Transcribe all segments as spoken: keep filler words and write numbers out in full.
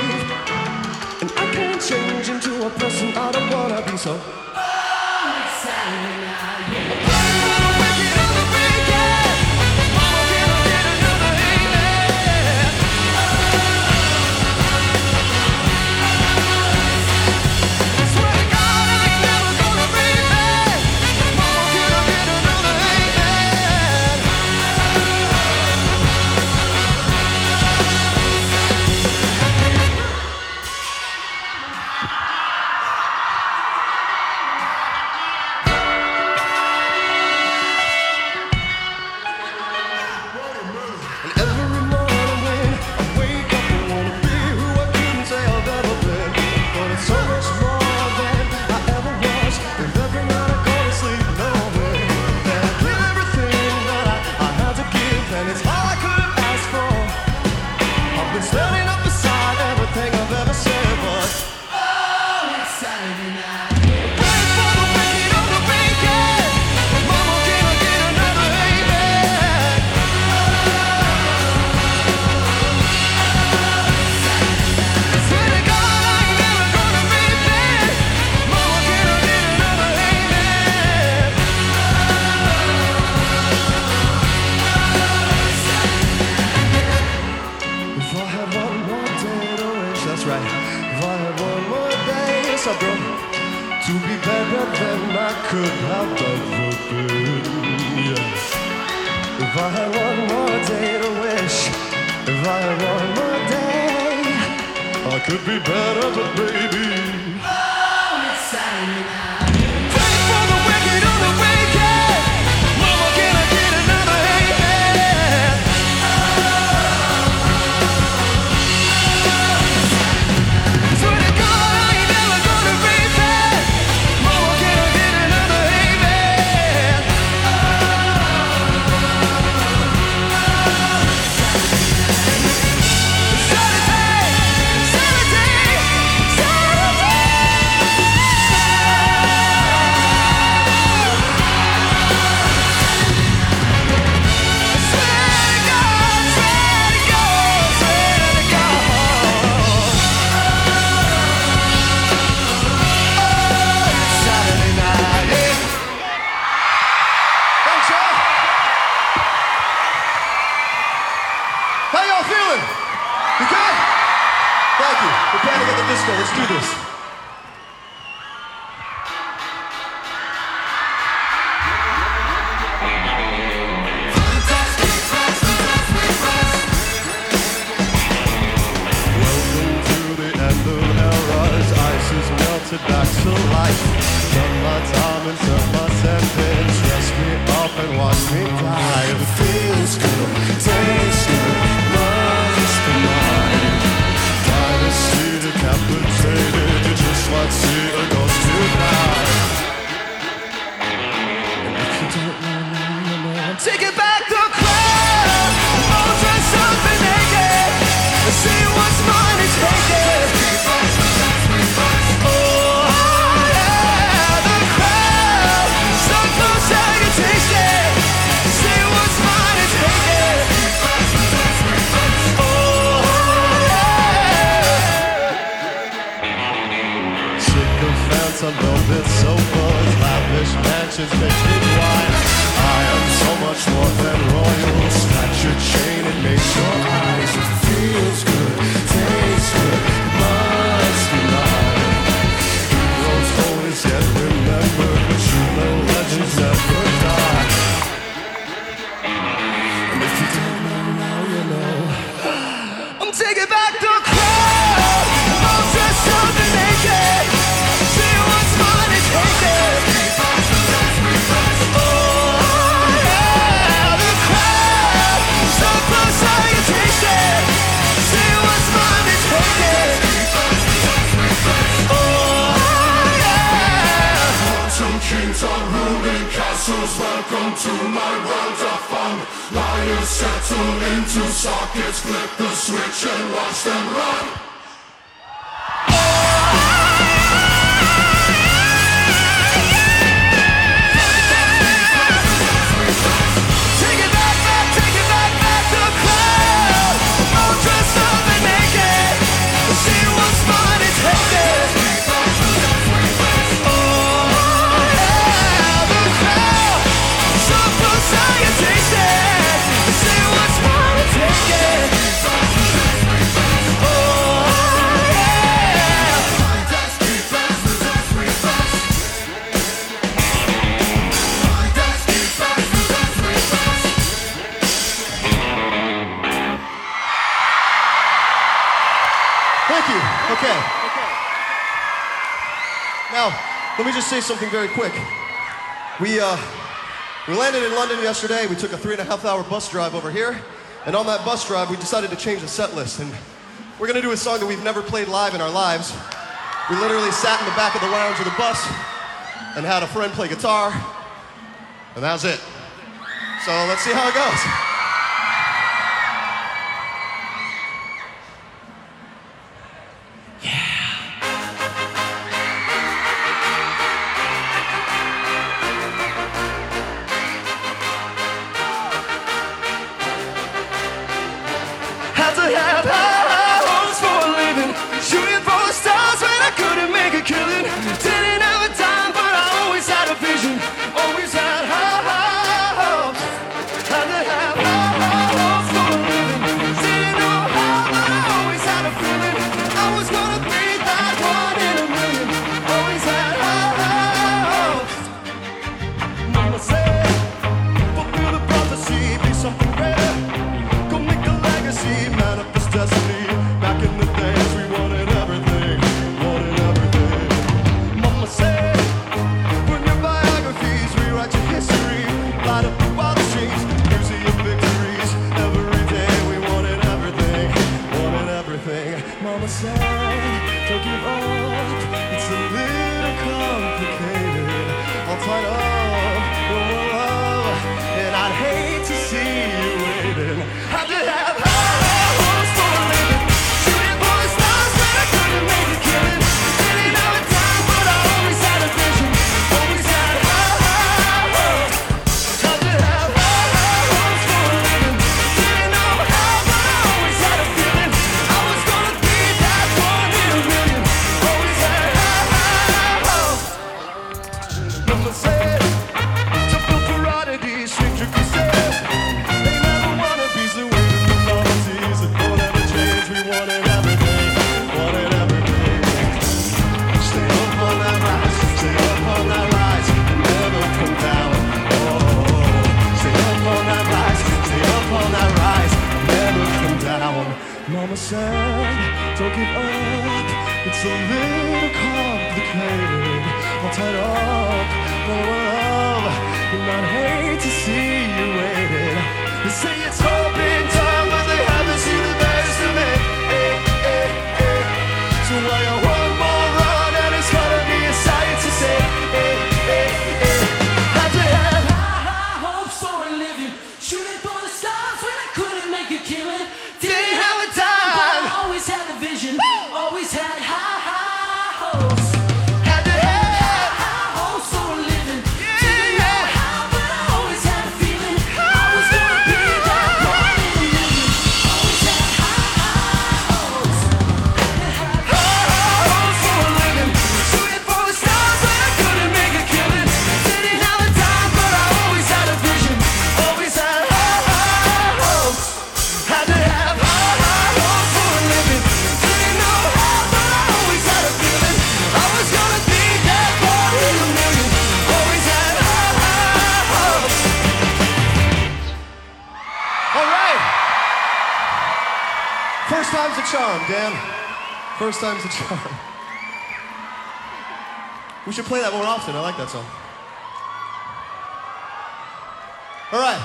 believe. And I can't change into a person I don't wanna be, so oh, it's Saturday night, yeah. I'm playing for the wicked on the weekend. Mama, can I get another amen? I swear to God I ain't never gonna be mad. Mama, can I get another amen? And every morning when I wake up, I wanna be who I couldn't say I've ever been. But it's so much more than I ever was. And every night I go to sleep knowing that I give everything that I, I had to give, and it's all I could have asked for. I've been standing up beside everything I've ever said, but oh, it's Saturday night. Praying for the wicked on the weekend. Mama, can I get another amen? Swear to God I ain't never gonna be bad. Mama, can I get another amen? If I had one more day to wish, that's right. If I had one more day, yes I bro, to be better than I could have ever been. Yeah. If I had one more day to wish, if I had one more day, I could be better, but baby, oh, it's Saturday night. Praying for the wicked on the weekend. Mama, can I get another amen? Swear to God I ain't never gonna be bad. Mama, can I get another amen? Saturday, Saturday, Saturday. Swear to God, swear to God, swear to God. Oh, it's Saturday night. Yeah. Thanks, y'all. How y'all feeling? You good? Thank you. We're Panic at the Disco. Let's do this. Welcome to the end of eras. Ice is melted back to life. Done my time and turned my sentence. Dress me up and watch me die. It feels good, tastes good, must be mine. Dynasty decapitated. You just might see a ghost tonight. And if you don't know, now you know. Take it back the crowd. All dressed up and naked. See what's mine is taken. Oh, yeah, the crowd. So close I can taste it. See what's mine is taken. Oh, yeah. Sycophants on velvet sofas, lavish mansions mixed with wine. I am so much more than royal. Scratch your chain and make your eyes. It feels good, tastes good, must be mine. Heroes always yet remembered, but you know legends never die. And if you don't know, now you know. I'm taking back the crowd. I'm dressed up and naked. See what's mine is taken. Oh, yeah, the crowd. So close I can taste it. See what's mine is taken. Oh, yeah. Some kings are ruling castles. Welcome to my world of fun. Lions settle into sockets. Flip the switch and watch them run. Take it back, back, take it back, back the crowd. All dressed up and naked. See Okay. Now, let me just say something very quick. We, uh, we landed in London yesterday. We took a three and a half hour bus drive over here. And on that bus drive, we decided to change the set list. And we're gonna do a song that we've never played live in our lives. We literally sat in the back of the lounge of the bus and had a friend play guitar. And that was it. So let's see how it goes. Mama said, don't give up, it's a little complicated. All tied up, no love, and I'd hate to see you waiting. They say it's all been done, but they haven't seen the best of it. Hey, hey, hey. So why you one more run, and it's gonna be a sight to say. Hey, hey, hey. Had to have high, high hopes for a living, shooting for the stars when I couldn't make a killing. Didn't have a time. Always had a vision. Always had high, high hopes. Had to have high hopes for a living. Didn't know how, but I always had a feeling I was gonna be that one in a million. Always had high, high hopes. Had to have high hopes for a living. Shooting for the stars when I couldn't make a killing. Didn't have a time, but I always had a vision. Always had high, high hopes. Had to have First time's a charm, Dan. First time's a charm. We should play that more often. I like that song. All right.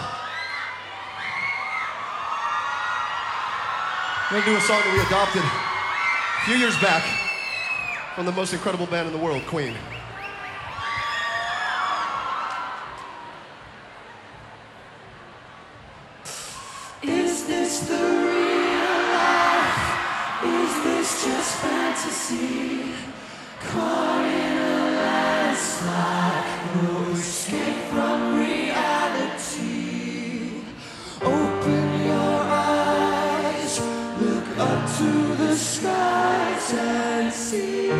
We're gonna do a song that we adopted a few years back from the most incredible band in the world, Queen. Is this the real life? Is this just fantasy? Caught in a landslide, no escape from reality. Open your eyes, look up to the skies and see.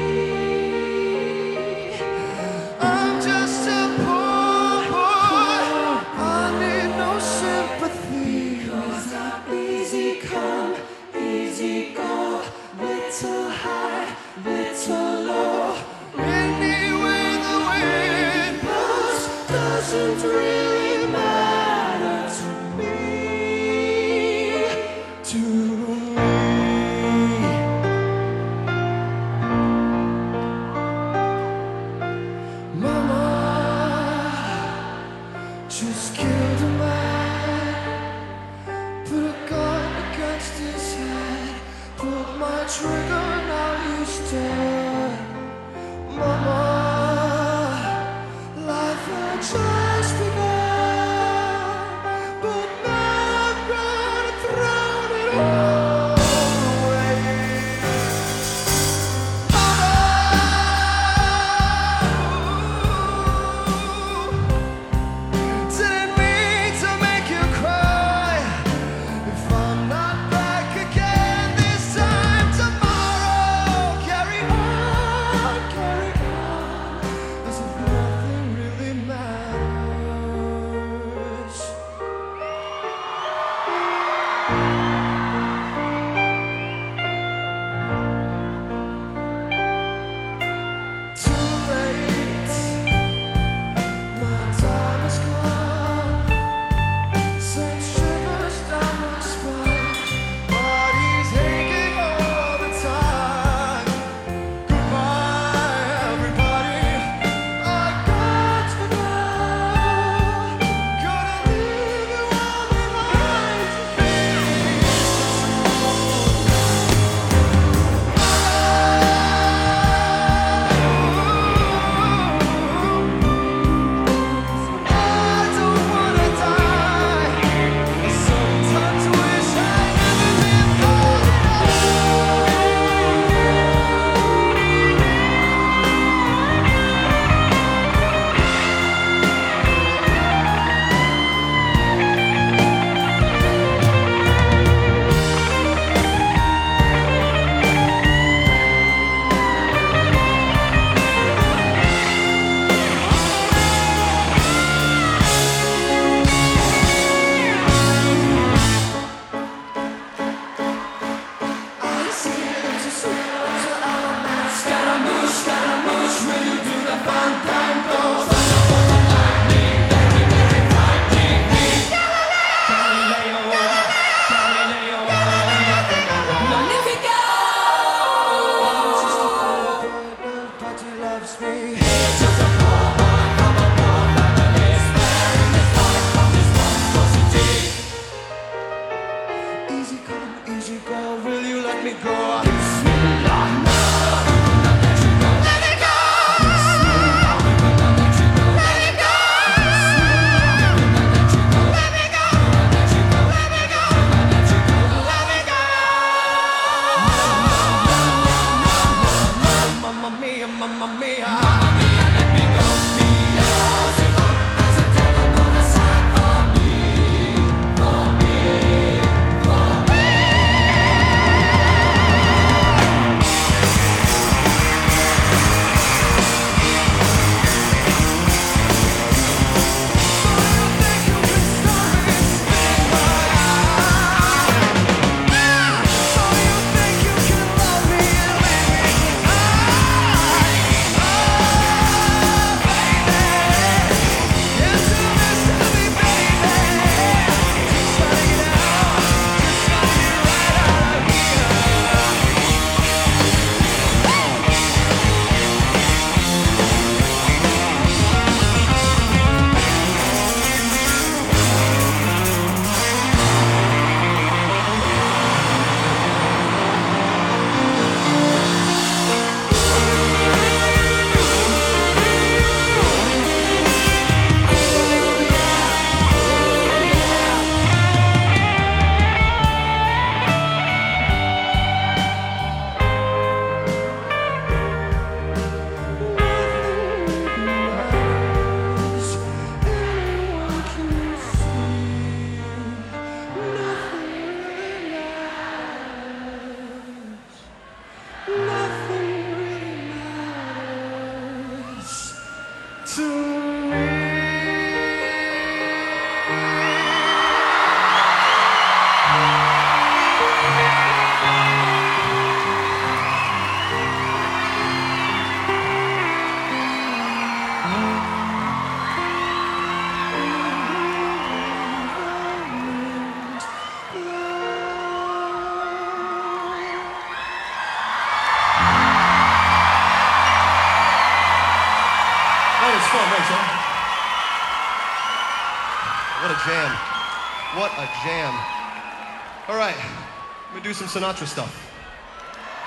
I'm just a poor boy, I need no sympathy. Cause I'm easy come, easy go, little high, little low. Anywhere the wind blows doesn't really matter to me, to me. the trigger, now you stare. Mama, life had just begun, but now I've gone and thrown it all away. Mama, didn't mean to make you cry. If I'm not back again this time tomorrow, carry on, carry on, as if nothing really matters. Too late, my time has come. Send shivers down my spine. Body's aching all the time. Goodbye, everybody. I got to go. Gonna leave you all behind to I don't wanna die. Sometimes wish I never been born I see it to swim to elements. Scaramouche, Scaramouche, will you do the fun time goes? But he loves me. Easy come, easy go. Will you let me go? Mamma mia, mamma mia. So you think you can love me and leave me? What a jam. What a jam. All right, let me do some Sinatra stuff.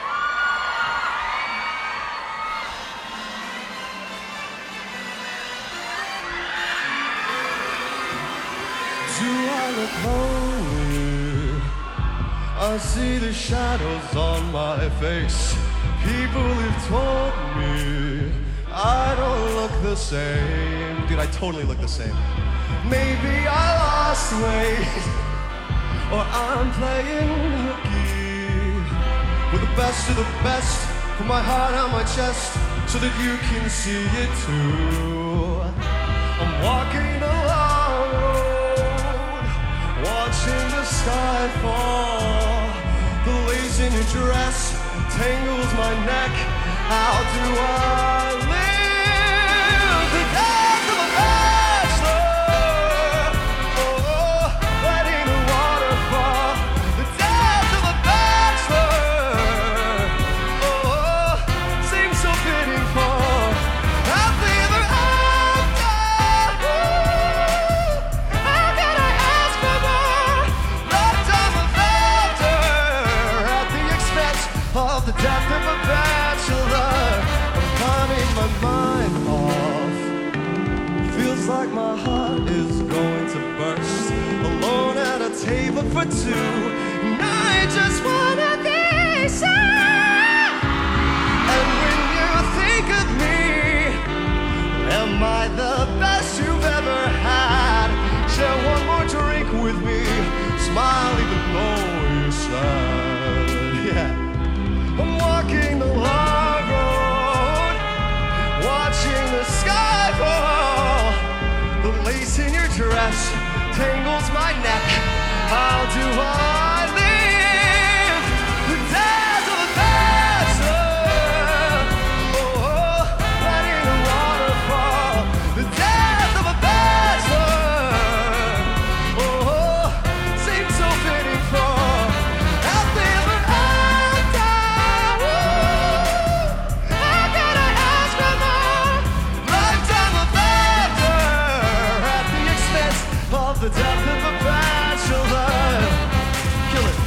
I see the shadows on my face. People have told me I don't look the same. Dude, I totally look the same. Maybe I lost weight, or I'm playing hooky with the best of the best. Put my heart on my chest so that you can see it too. I'm walking the long road, watching the sky fall. The lace in your dress tangles my neck. How do I live the death of a bachelor? Oh, letting the water fall. The death of a bachelor. Oh, seems so fitting for happy ever after. How can I ask for more? Lifetime of laughter at the expense of the death of a bachelor. I'm turning my mind off. Feels like my heart is going to burst. Alone at a table for two, and I just wanna be sad. And when you think of me, am I the best you've ever had? Share one more drink with me. Smile even though you're sad. Yeah. I'm walking the long road, watching the sky fall. The lace in your dress tangles my neck. How do I live the death of a bachelor? Oh, letting the water fall. The death of a bachelor. Oh, seems so fitting for happy ever after. How can I ask for more? Lifetime of laughter at the expense of the death of a bachelor. Kill it.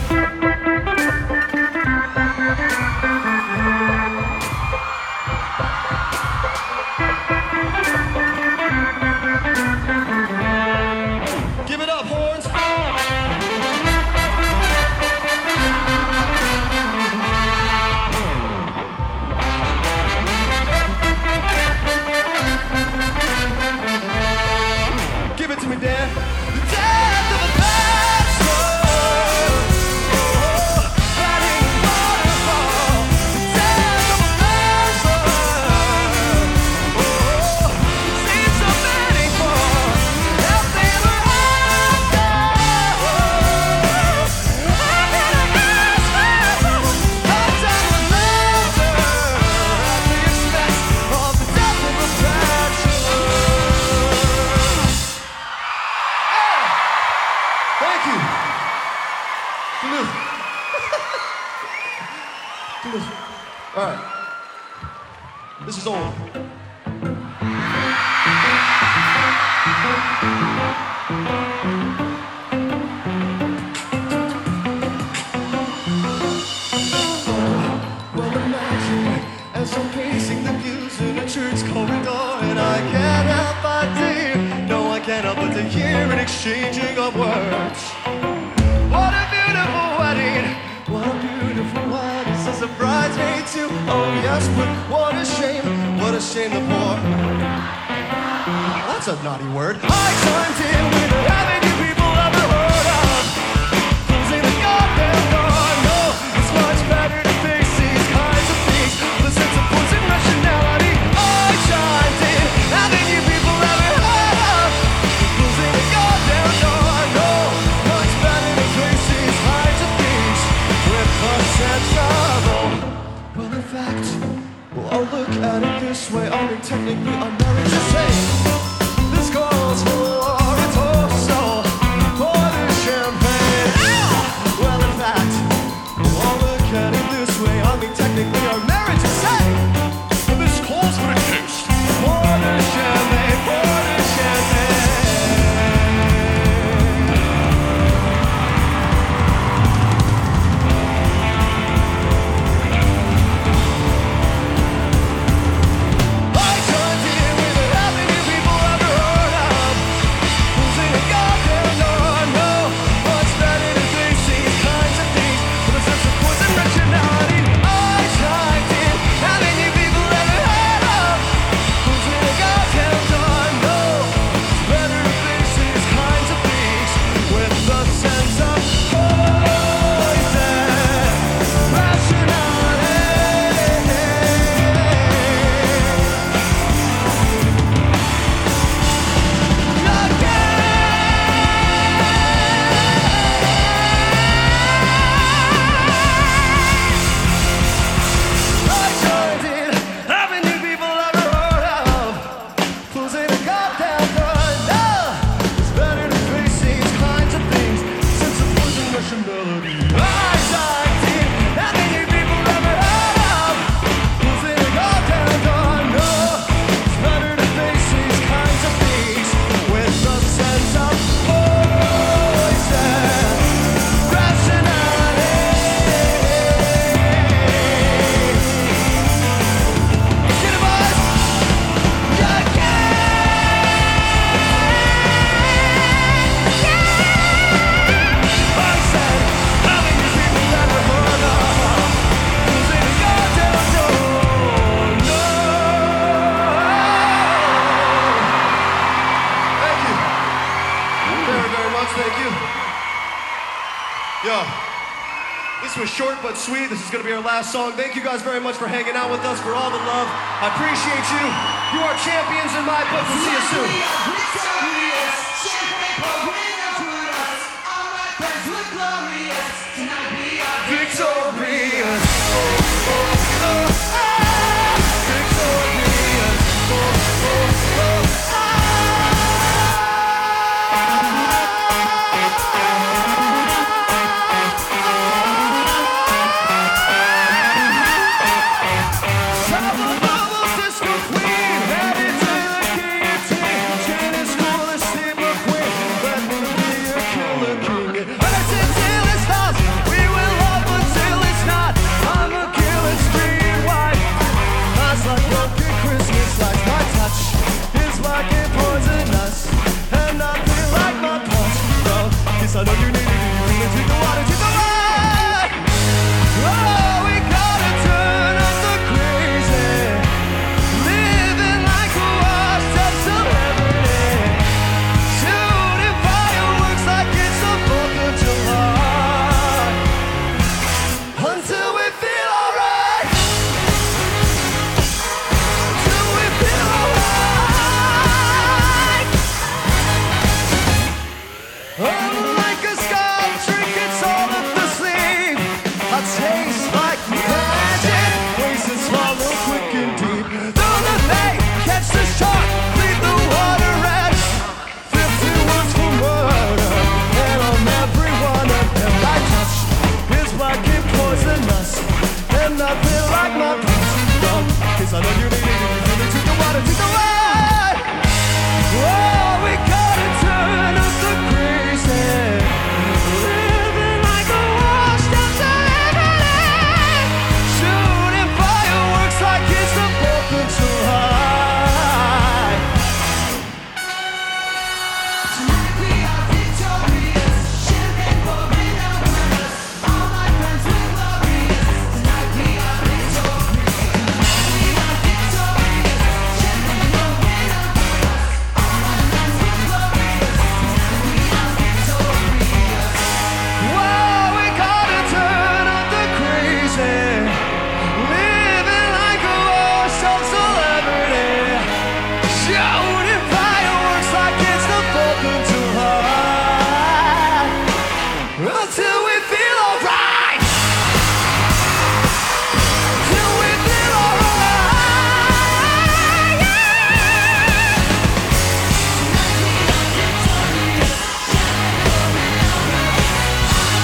Give it up, horns. Give it to me, Dan. The death of a bachelor. Oh, letting the water fall. The death of a bachelor. Oh, seems so fitting for happy ever after. How can I ask for more? Lifetime of laughter at the expense of the death of a bachelor. Thank you. Salute. Salute. All right. This is old. Well, imagine as I'm pacing the pews in a church corridor, and I can't help but to hear, no, I can't help but to hear an exchanging of words. What a beautiful wedding! What a beautiful wedding! Says a bridesmaid too. Oh yes, but what a shame! What a shame the poor. That's a naughty word. I chimed in with haven't you people ever heard of closing the goddamn door? No, it's much better to face these kinds of things with a sense of force and rationality. I chimed in. Haven't you people ever heard of closing the goddamn door? No, much better to face these kinds of things with a sense of oh. Well, in fact, well, I'll look at it this way. I mean, technically, I'm married to say this calls for a toast, so pour the champagne. Well, in fact, well, I'll look at it this way. I mean, technically, I'm married to say this calls for a toast. Pour the champagne, pour the champagne. I chimed in with a haven't you people ever heard of was short but sweet. This is going to be our last song. Thank you guys very much for hanging out with us, for all the love. I appreciate you. You are champions in my book. We'll see you soon. Victorious. Oh, oh, oh, ah. Victorious. Oh, oh, oh, ah. I know you need it, you really take the water, take the ride. Oh, we gotta turn up the crazy, living like a washed up celebrity, shooting fireworks like it's the fourth of July, until we feel alright, until we feel alright. Oh, taste like magic, waste and swallow quick and deep. Through the bay, catch the shark, leave the water red. Fifty words for murder, and on every one of them I touch is black and poisonous, and nothing like my punch. Dumb, cause I know you need it, you really took the water, took the ride. Oh, we gotta turn up the crazy.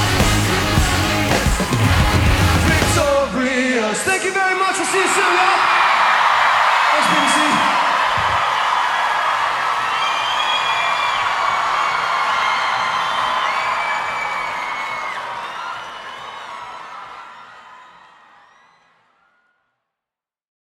Thank you very much. We'll see you soon, y'all.